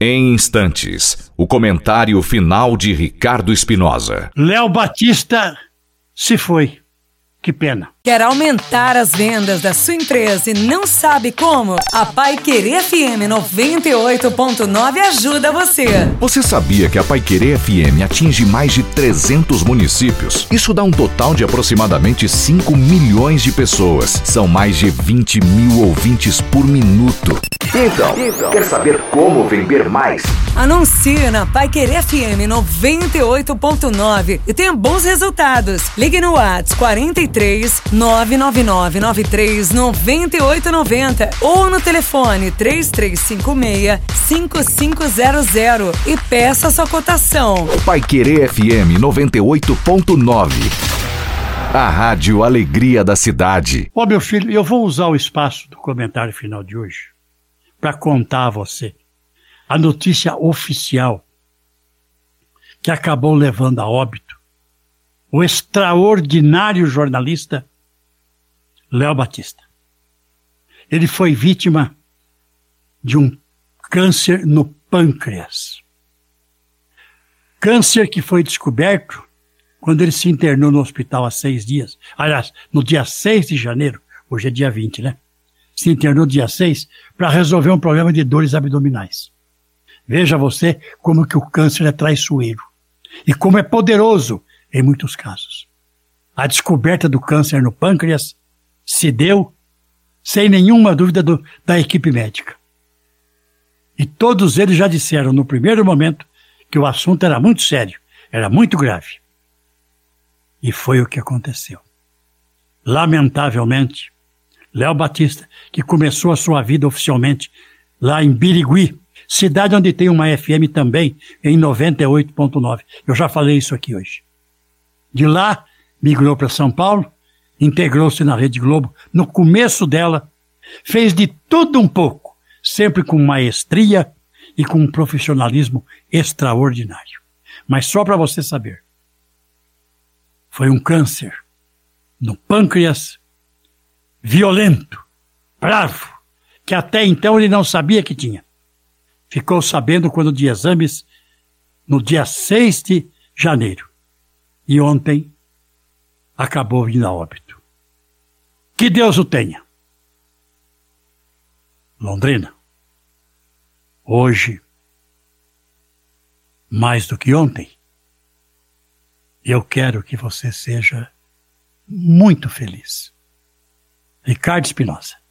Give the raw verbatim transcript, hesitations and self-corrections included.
Em instantes, o comentário final de Ricardo Espinosa. Léo Batista se foi. Que pena. Quer aumentar as vendas da sua empresa e não sabe como? A Paiquerê F M noventa e oito ponto nove ajuda você. Você sabia que a Paiquerê F M atinge mais de trezentos municípios? Isso dá um total de aproximadamente cinco milhões de pessoas. São mais de vinte mil ouvintes por minuto. Então, então, quer saber como vender mais? Anuncie na Paiquerê F M noventa e oito ponto nove e tenha bons resultados. Ligue no WhatsApp quarenta e três, nove nove nove nove três, nove oito nove zero ou no telefone três três cinco seis, cinco cinco zero zero e peça sua cotação. Paiquerê F M noventa e oito ponto nove. A Rádio Alegria da Cidade. Ó, meu filho, eu vou usar o espaço do comentário final de hoje para contar a você a notícia oficial que acabou levando a óbito o extraordinário jornalista Léo Batista. Ele foi vítima de um câncer no pâncreas. Câncer que foi descoberto quando ele se internou no hospital há seis dias. Aliás, no dia seis de janeiro, hoje é dia vinte, né? Se internou dia seis para resolver um problema de dores abdominais. Veja você como que o câncer é traiçoeiro e como é poderoso em muitos casos. A descoberta do câncer no pâncreas se deu sem nenhuma dúvida do, da equipe médica. E todos eles já disseram no primeiro momento que o assunto era muito sério, era muito grave. E foi o que aconteceu. Lamentavelmente, Léo Batista, que começou a sua vida oficialmente lá em Birigui, cidade onde tem uma F M também, em noventa e oito ponto nove. Eu já falei isso aqui hoje. De lá, migrou para São Paulo, integrou-se na Rede Globo. No começo dela, fez de tudo um pouco, sempre com maestria e com um profissionalismo extraordinário. Mas só para você saber, foi um câncer no pâncreas violento, bravo, que até então ele não sabia que tinha. Ficou sabendo quando de exames, no dia seis de janeiro. E ontem acabou vindo a óbito. Que Deus o tenha. Londrina, hoje, mais do que ontem, eu quero que você seja muito feliz. Ricardo Espinosa.